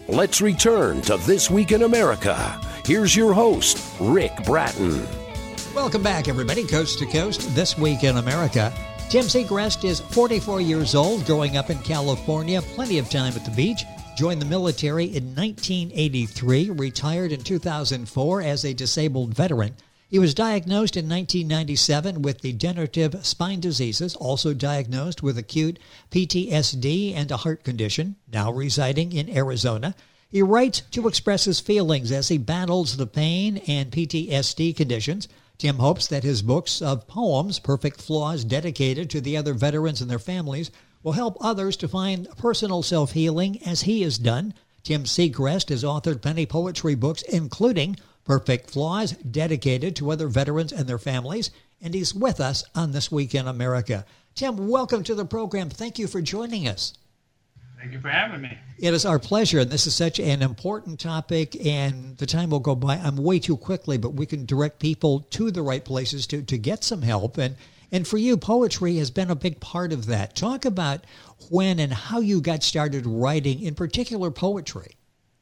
Let's return to This Week in America. Here's your host, Rick Bratton. Welcome back, everybody, coast to coast, This Week in America. Tim Segrest is 44 years old, growing up in California, plenty of time at the beach. Joined the military in 1983, retired in 2004 as a disabled veteran. He was diagnosed in 1997 with degenerative spine diseases, also diagnosed with acute PTSD and a heart condition, now residing in Arizona. He writes to express his feelings as he battles the pain and PTSD conditions. Tim hopes that his books of poems, Perfect Flaws, dedicated to the other veterans and their families, will help others to find personal self-healing as he has done. Tim Segrest has authored many poetry books, including Perfect Flaws, dedicated to other veterans and their families, and he's with us on This Week in America. Tim, welcome to the program. Thank you for joining us. Thank you for having me. It is our pleasure, and this is such an important topic, and the time will go by way too quickly, but we can direct people to the right places to get some help. And for you, poetry has been a big part of that. Talk about when and how you got started writing, in particular poetry.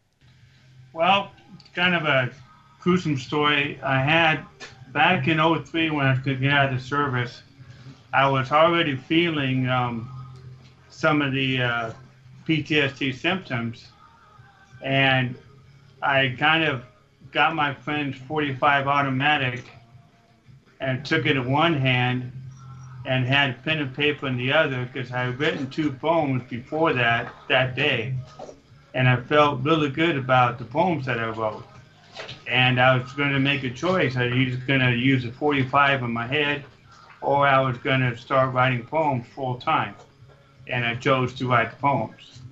Well, it's kind of a gruesome story. I had, back in '03 when I was going to get out of the service, I was already feeling some of the PTSD symptoms, and I kind of got my friend's .45 automatic and took it in one hand and had pen and paper in the other, because I had written 2 poems before that day, and I felt really good about the poems that I wrote. And I was going to make a choice. I was going to use a .45 in my head, or I was going to start writing poems full time. And I chose to write the poems.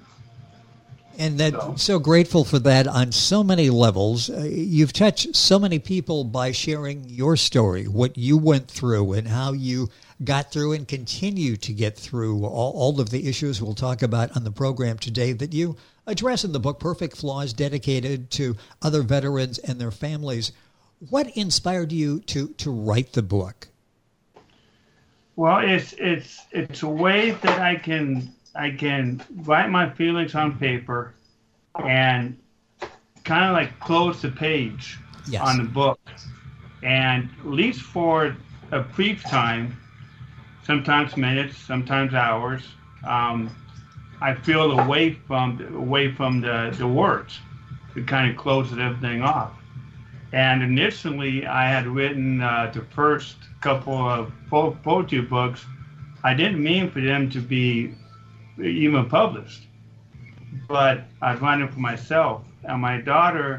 And so grateful for that on so many levels. You've touched so many people by sharing your story, what you went through and how you got through and continue to get through all of the issues we'll talk about on the program today that you address in the book, Perfect Flaws, dedicated to other veterans and their families. What inspired you to write the book? Well, it's a way that I can write my feelings on paper and kind of like close the page on the book. And at least for a brief time, sometimes minutes, sometimes hours, I feel away from the words to kind of close everything off. And initially, I had written the first couple of poetry books. I didn't mean for them to be even published, but I was writing for myself. And my daughter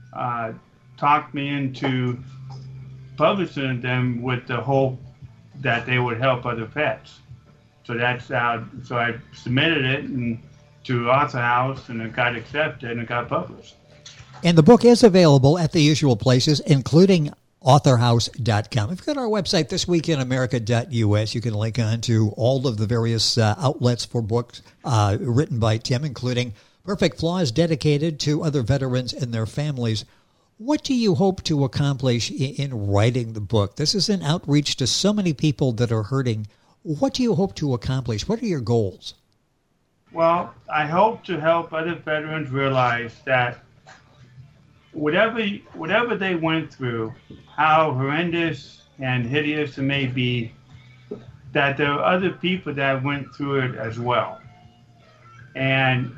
talked me into publishing them with the hope that they would help other vets. So that's how. So I submitted it to Author House, and it got accepted and it got published. And the book is available at the usual places, including authorhouse.com. If you go to our website, thisweekinamerica.us, you can link on to all of the various outlets for books written by Tim, including Perfect Flaws, dedicated to other veterans and their families. What do you hope to accomplish in writing the book? This is an outreach to so many people that are hurting. What do you hope to accomplish? What are your goals? Well, I hope to help other veterans realize that whatever they went through, how horrendous and hideous it may be, that there are other people that went through it as well. And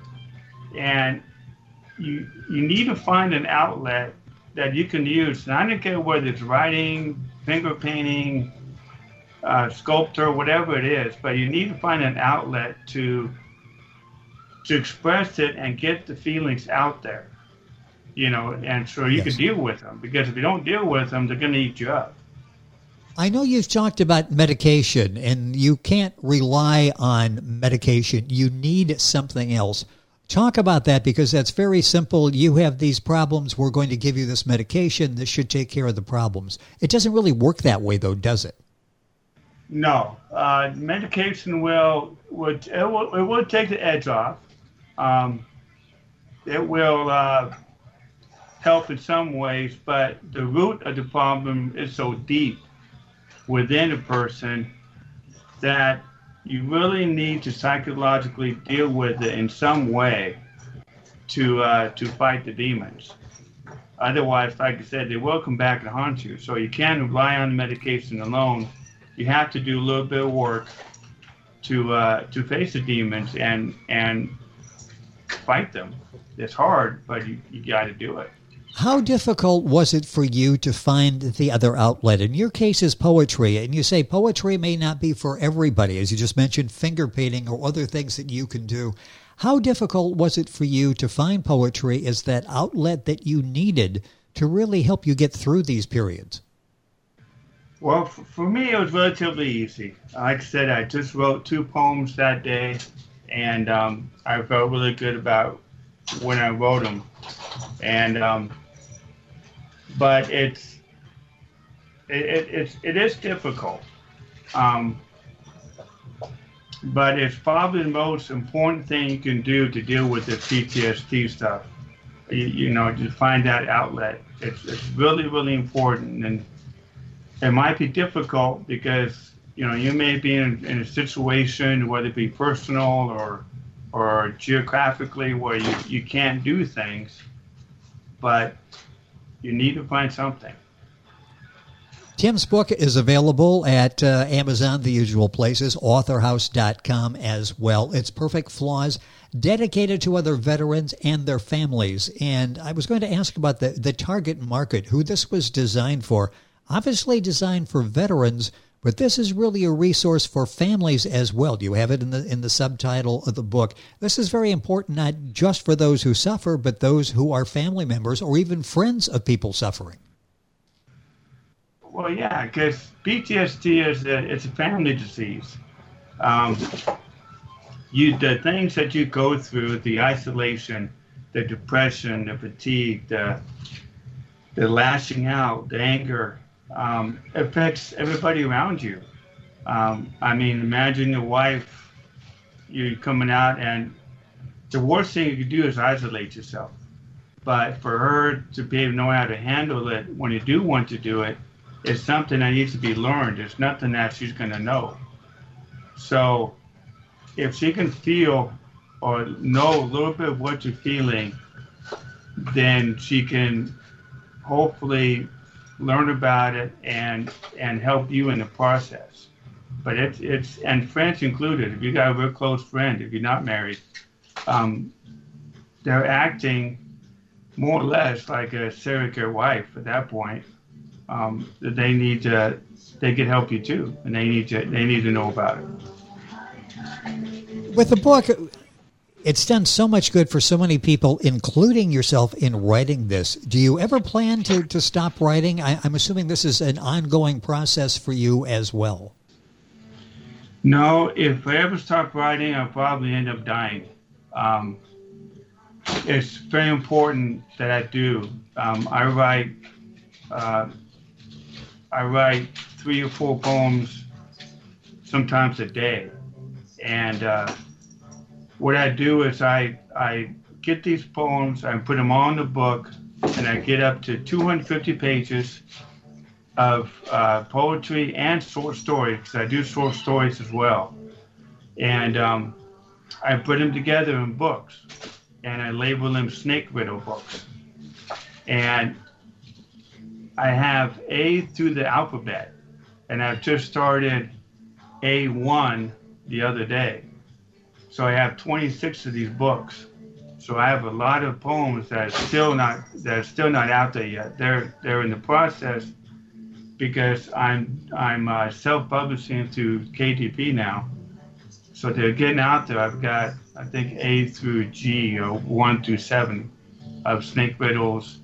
you need to find an outlet that you can use. And I don't care whether it's writing, finger painting, sculpture, whatever it is, but you need to find an outlet to express it and get the feelings out there, and so you can deal with them, because if you don't deal with them, they're going to eat you up. I know you've talked about medication, and you can't rely on medication. You need something else. Talk about that, because that's very simple. You have these problems. We're going to give you this medication. This should take care of the problems. It doesn't really work that way, though, does it? No. Medication will take the edge off. It will help in some ways, but the root of the problem is so deep within a person that you really need to psychologically deal with it in some way to fight the demons. Otherwise, like I said, they will come back and haunt you. So you can't rely on the medication alone. You have to do a little bit of work to face the demons and fight them. It's hard, but you got to do it. How difficult was it for you to find the other outlet? In your case is poetry, and you say poetry may not be for everybody, as you just mentioned, finger painting or other things that you can do. How difficult was it for you to find poetry as that outlet that you needed to really help you get through these periods? Well, for me, it was relatively easy. Like I said, I just wrote 2 poems that day, and I felt really good about when I wrote them. And but it is difficult. But it's probably the most important thing you can do to deal with the PTSD stuff. You know, to find that outlet. It's really, really important. And it might be difficult because, you know, you may be in a situation, whether it be personal or geographically, where you can't do things, but you need to find something. Tim's book is available at Amazon, the usual places, authorhouse.com as well. It's Perfect Flaws, dedicated to other veterans and their families. And I was going to ask about the target market, who this was designed for. Obviously designed for veterans, but this is really a resource for families as well. You have it in the subtitle of the book. This is very important, not just for those who suffer, but those who are family members or even friends of people suffering. Well, yeah, because PTSD it's a family disease. The things that you go through, the isolation, the depression, the fatigue, the lashing out, the anger, affects everybody around you. I mean, imagine your wife, you're coming out, and the worst thing you can do is isolate yourself. But for her to be able to know how to handle it when you do want to do it, it's something that needs to be learned. It's nothing that she's going to know. So if she can feel or know a little bit of what you're feeling, then she can hopefully learn about it and help you in the process. But it's and friends included. If you got a real close friend, if you're not married, they're acting more or less like a surrogate wife at that point. They can help you too, and they need to know about it. With the book, it's done so much good for so many people, including yourself, in writing this. Do you ever plan to stop writing? I'm assuming this is an ongoing process for you as well. No, if I ever stop writing, I'll probably end up dying. It's very important that I do. I write 3 or 4 poems, sometimes a day. And what I do is I get these poems, I put them all in the book, and I get up to 250 pages of poetry and short stories, because I do short stories as well. And I put them together in books, and I label them Snake Riddle books. And I have A through the alphabet, and I've just started A1 the other day. So I have 26 of these books. So I have a lot of poems that are still not out there yet. They're in the process because I'm self-publishing through KDP now. So they're getting out there. I've got, I think, A through G, or 1 through 7 of Snake Riddles.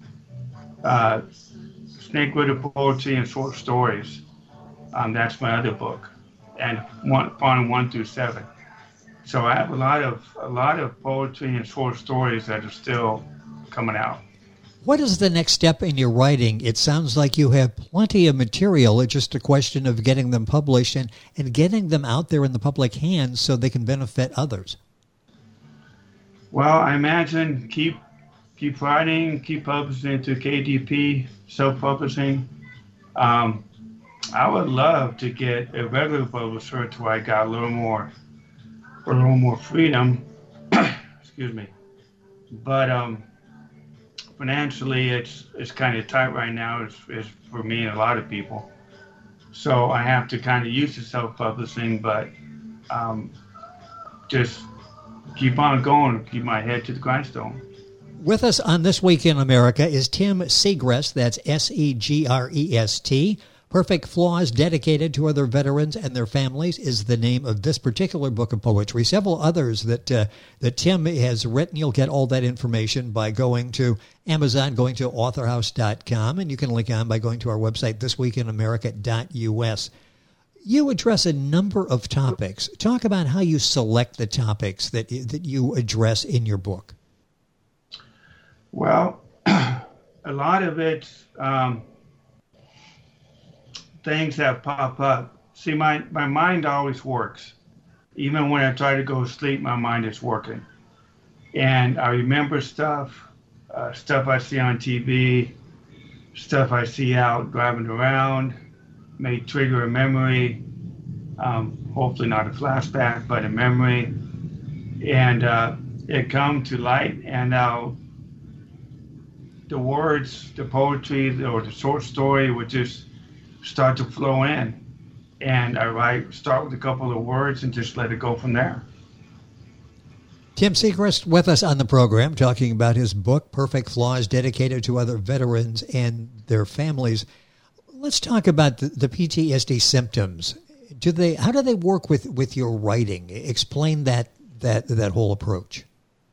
Snake Riddle poetry and short stories. That's my other book, and on 1 through 7. So I have a lot of poetry and short stories that are still coming out. What is the next step in your writing? It sounds like you have plenty of material. It's just a question of getting them published and getting them out there in the public hands so they can benefit others. Well, I imagine keep writing, keep publishing to KDP, self-publishing. I would love to get a regular publisher to where I got a little more freedom. Excuse me. but financially it's kind of tight right now. It's for me and a lot of people. So I have to kind of use the self-publishing, but just keep on going, keep my head to the grindstone. With us on This Week in America is Tim Segrest. That's Segrest. Perfect Flaws, Dedicated to Other Veterans and Their Families is the name of this particular book of poetry. Several others that Tim has written. You'll get all that information by going to Amazon, going to authorhouse.com, and you can link on by going to our website, thisweekinamerica.us. You address a number of topics. Talk about how you select the topics that you address in your book. Well, a lot of it's things that pop up. See, my mind always works. Even when I try to go to sleep, my mind is working. And I remember stuff I see on TV, stuff I see out driving around, may trigger a memory, hopefully not a flashback, but a memory. And it come to light, and the words, the poetry, or the short story would just start to flow in. And I start with a couple of words and just let it go from there. Tim Segrest with us on the program talking about his book, Perfect Flaws, Dedicated to Other Veterans and Their Families. Let's talk about the PTSD symptoms. How do they work with your writing? Explain that whole approach.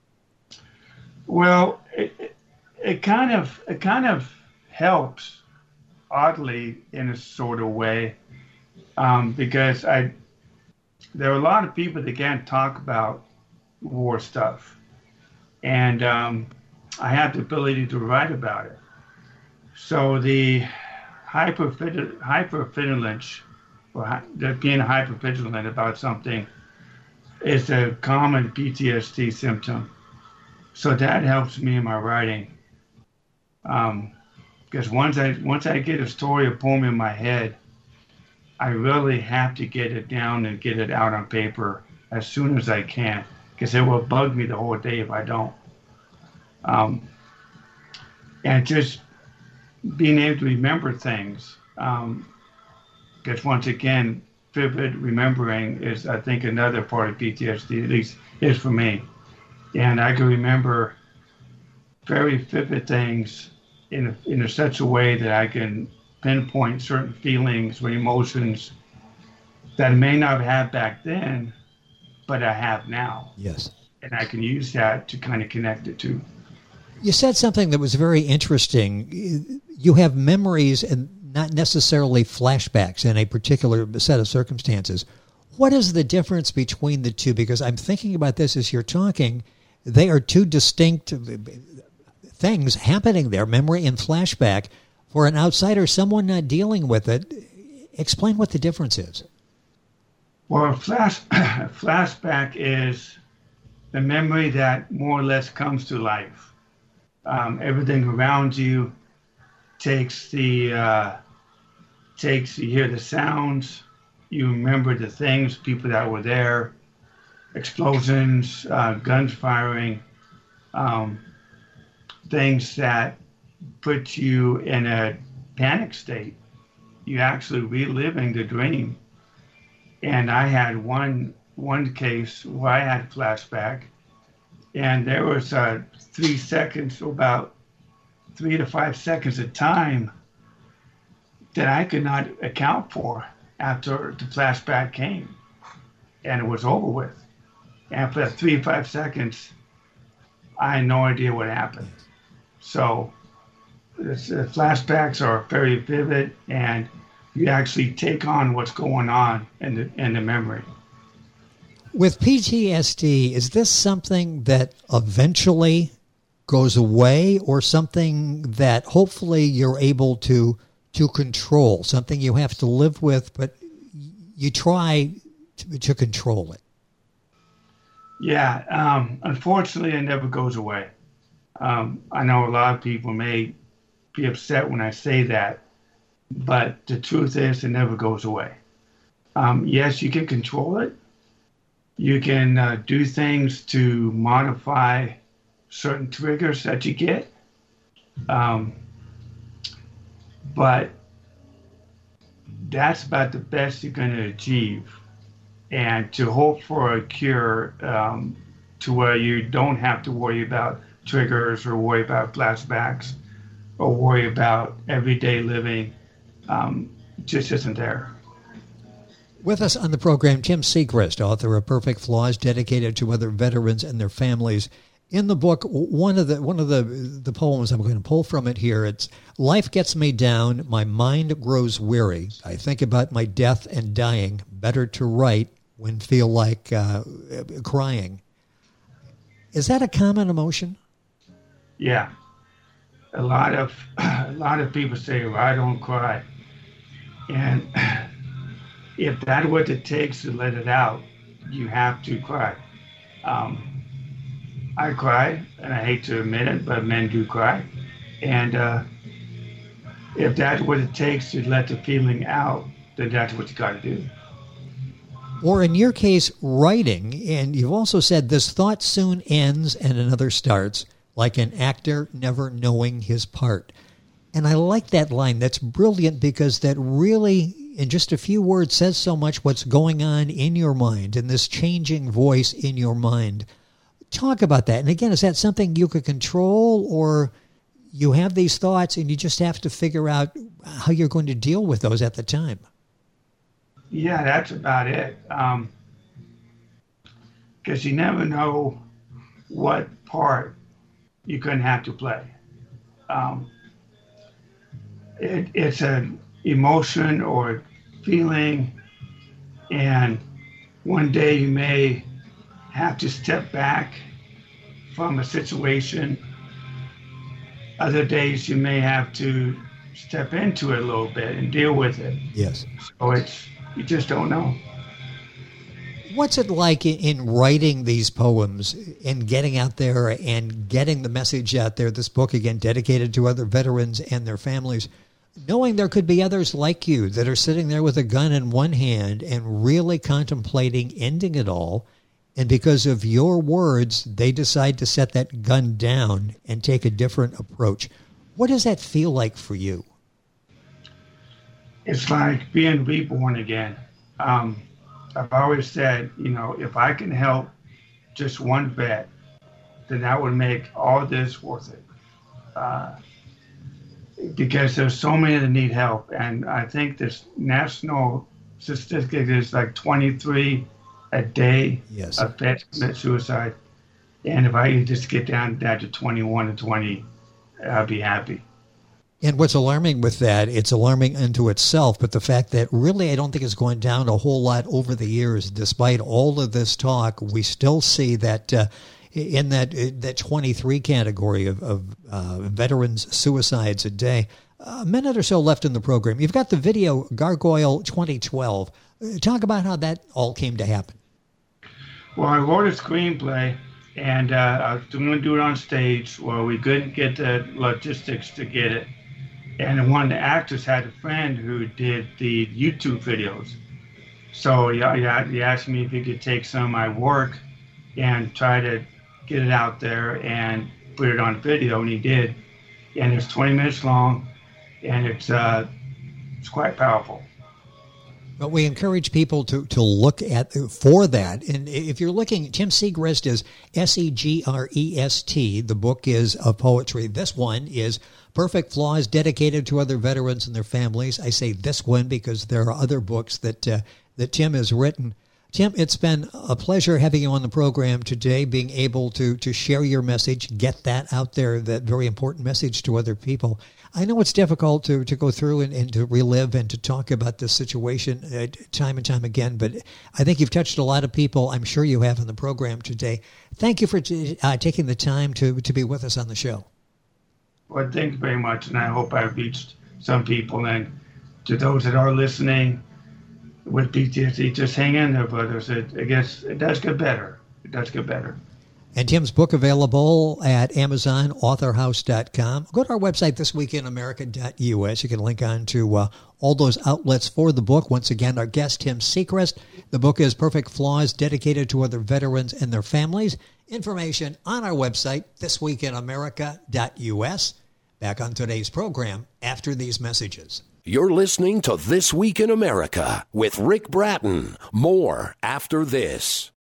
Well, it kind of helps, oddly, in a sort of way, because there are a lot of people that can't talk about war stuff, and I have the ability to write about it. So the hypervigilance, or being hypervigilant about something, is a common PTSD symptom. So that helps me in my writing. Because once I get a story or poem in my head, I really have to get it down and get it out on paper as soon as I can, because it will bug me the whole day if I don't. And just being able to remember things, because once again, vivid remembering is, I think, another part of PTSD, at least is for me. And I can remember very vivid things in such a way that I can pinpoint certain feelings or emotions that I may not have had back then, but I have now. Yes. And I can use that to kind of connect it to. You said something that was very interesting. You have memories and not necessarily flashbacks in a particular set of circumstances. What is the difference between the two? Because I'm thinking about this as you're talking. They are two distinct things happening there, memory and flashback. For an outsider, someone not dealing with it, explain what the difference is. Well, flashback is the memory that more or less comes to life. Everything around you takes you hear the sounds, you remember the things, people that were there, explosions, guns firing, things that put you in a panic state. You're actually reliving the dream. And I had one case where I had a flashback, and there was 3 seconds, about 3 to 5 seconds of time that I could not account for after the flashback came, and it was over with. And for that 3 to 5 seconds, I had no idea what happened. So the flashbacks are very vivid, and you actually take on what's going on in the memory. With PTSD, is this something that eventually goes away, or something that hopefully you're able to control, something you have to live with, but you try to control it? Yeah, unfortunately, it never goes away. I know a lot of people may be upset when I say that, but the truth is it never goes away. Yes, you can control it. You can do things to modify certain triggers that you get. But that's about the best you're going to achieve. And to hope for a cure to where you don't have to worry about triggers or worry about flashbacks or worry about everyday living just isn't there. With us on the program, Tim Segrest, author of Perfect Flaws, dedicated to other veterans and their families. In the book, one of the poems I'm going to pull from it here, it's "Life gets me down, my mind grows weary. I think about my death and dying. Better to write when feel like crying." Is that a common emotion? Yeah, a lot of people say, "Well, I don't cry," and if that's what it takes to let it out, you have to cry. I cry, and I hate to admit it, but men do cry. And if that's what it takes to let the feeling out, then that's what you got to do. Or in your case, writing, and you've also said this thought soon ends and another starts, like an actor never knowing his part. And I like that line. That's brilliant because that really, in just a few words, says so much what's going on in your mind and this changing voice in your mind. Talk about that. And again, is that something you could control, or you have these thoughts and you just have to figure out how you're going to deal with those at the time? Yeah, that's about it. Because you never know what part you're going to have to play. It's an emotion or feeling, and one day you may have to step back from a situation. Other days you may have to step into it a little bit and deal with it. Yes. So you just don't know. What's it like in writing these poems and getting out there and getting the message out there? This book, again, dedicated to other veterans and their families, knowing there could be others like you that are sitting there with a gun in one hand and really contemplating ending it all. And because of your words, they decide to set that gun down and take a different approach. What does that feel like for you? It's like being reborn again. I've always said, if I can help just one vet, then that would make all this worth it. Because there's so many that need help. And I think this national statistic is like 23 a day of vets commit suicide. And if I could just get down that to 21 to 20, I'd be happy. And what's alarming with that, it's alarming unto itself, but the fact that really I don't think it's going down a whole lot over the years. Despite all of this talk, we still see that in that 23 category of veterans' suicides a day. A minute or so left in the program. You've got the video, Gargoyle 2012. Talk about how that all came to happen. Well, I wrote a screenplay, and I was going to do it on stage. Well, we couldn't get the logistics to get it. And one of the actors had a friend who did the YouTube videos. So he asked me if he could take some of my work and try to get it out there and put it on video, and he did. And it's 20 minutes long, and it's quite powerful. But we encourage people to look for that. And if you're looking, Tim Segrest is Segrest. The book is of poetry. This one is Perfect Flaws, dedicated to other veterans and their families. I say this one because there are other books that Tim has written. Tim, it's been a pleasure having you on the program today, being able to share your message, get that out there, that very important message to other people. I know it's difficult to go through and to relive and to talk about this situation time and time again, but I think you've touched a lot of people. I'm sure you have in the program today. Thank you for taking the time to be with us on the show. Well, thank you very much, and I hope I've reached some people. And to those that are listening with PTSD, just hang in there, brothers. I guess it does get better. It does get better. And Tim's book available at Amazon, authorhouse.com. Go to our website, thisweekinamerica.us. You can link on to all those outlets for the book. Once again, our guest, Tim Segrest. The book is Perfect Flaws, dedicated to other veterans and their families. Information on our website, thisweekinamerica.us. Back on today's program after these messages. You're listening to This Week in America with Rick Bratton. More after this.